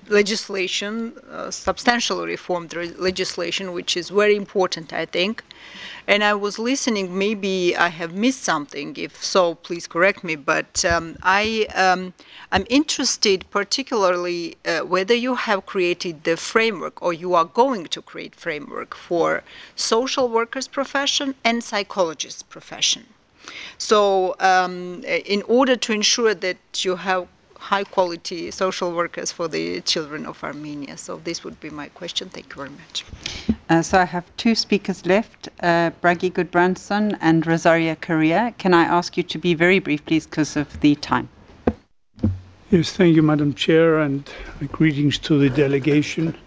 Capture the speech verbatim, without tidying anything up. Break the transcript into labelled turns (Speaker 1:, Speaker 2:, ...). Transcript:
Speaker 1: legislation, uh, substantially reformed legislation, which is very important, I think. And I was listening, maybe I have missed something. If so, please correct me. But um, I, um, I'm interested particularly uh, whether you have created the framework or you are going to create framework for social workers profession and psychologists profession. So um, in order to ensure that you have high quality social workers for the children of Armenia. So this would be my question. Thank you very much.
Speaker 2: Uh, so I have two speakers left, uh, Bragi Gudbranson and Rosaria Correa. Can I ask you to be very brief, please, because of the time?
Speaker 3: Yes, thank you, Madam Chair, and greetings to the delegation.